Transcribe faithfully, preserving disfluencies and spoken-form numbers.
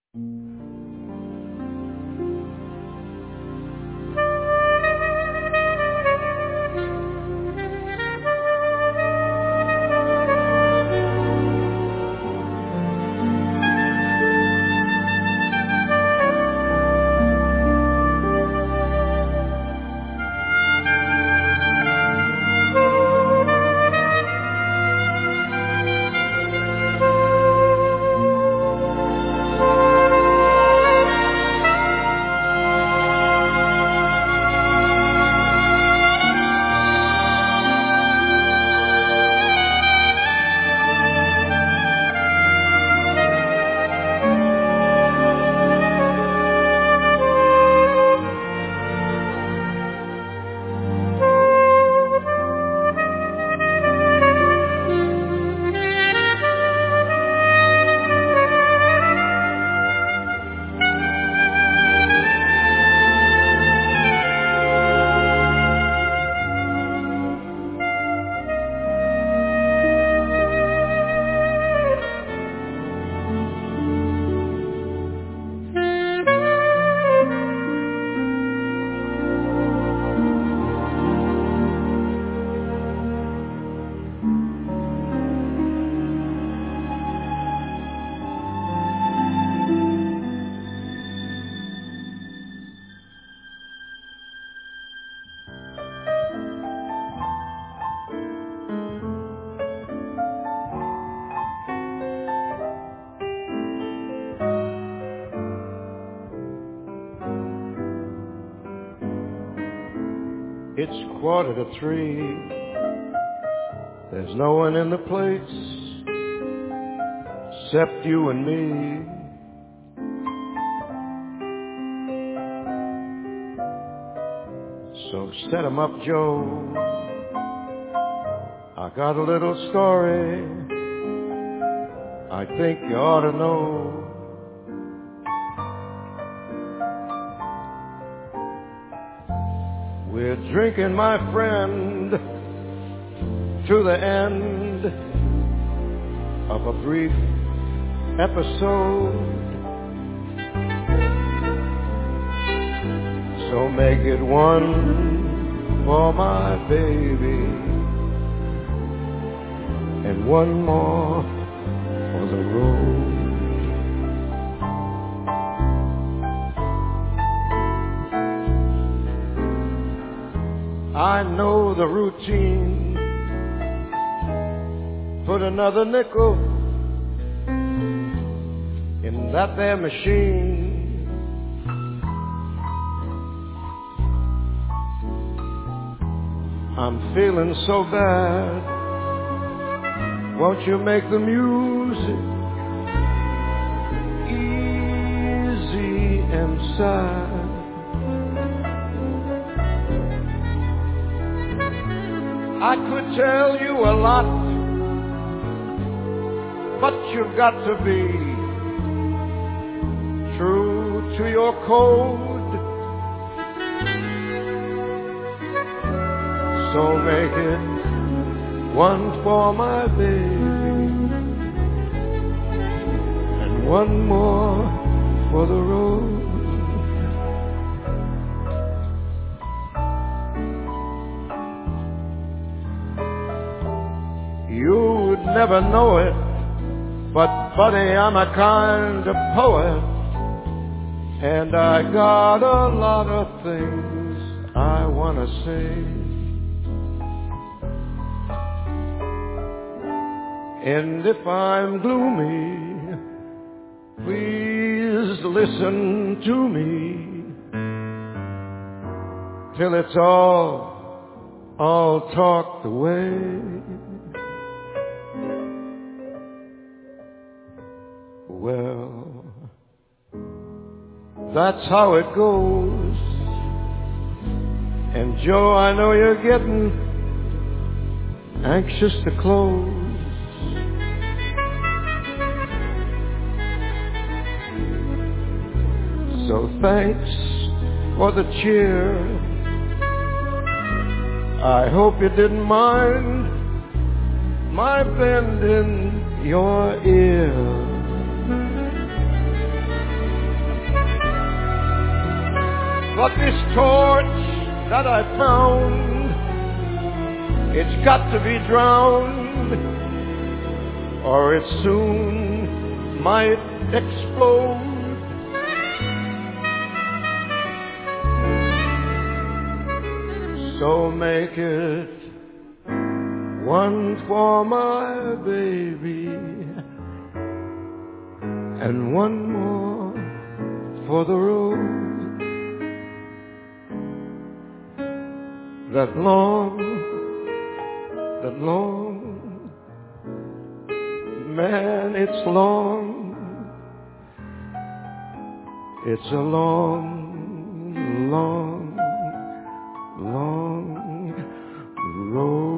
It's quarter to three. There's no one in the place except you and me. So set 'em up, Joe. I got a little story I think you ought to know. We're drinking, my friend, to the end of a brief episode. So make it one for my baby and one more for the road. I know the routine. Put another nickel in that there machine. I'm feeling so bad. Won't you make the music easy and sad? I could tell you a lot, but you've got to be true to your code. So make it one for my baby and one more for the road. You'd never know it, but buddy, I'm a kind of poet, and I got a lot of things I want to say. And if I'm gloomy, please listen to me till it's all, all talked away. Well, that's how it goes. And Joe, I know you're getting anxious to close. So thanks for the cheer. I hope you didn't mind my bending your ear. But this torch that I found, it's got to be drowned, or it soon might explode. So make it one for my baby and one more for the road that long, that long, man, it's long, it's a long, long, long road.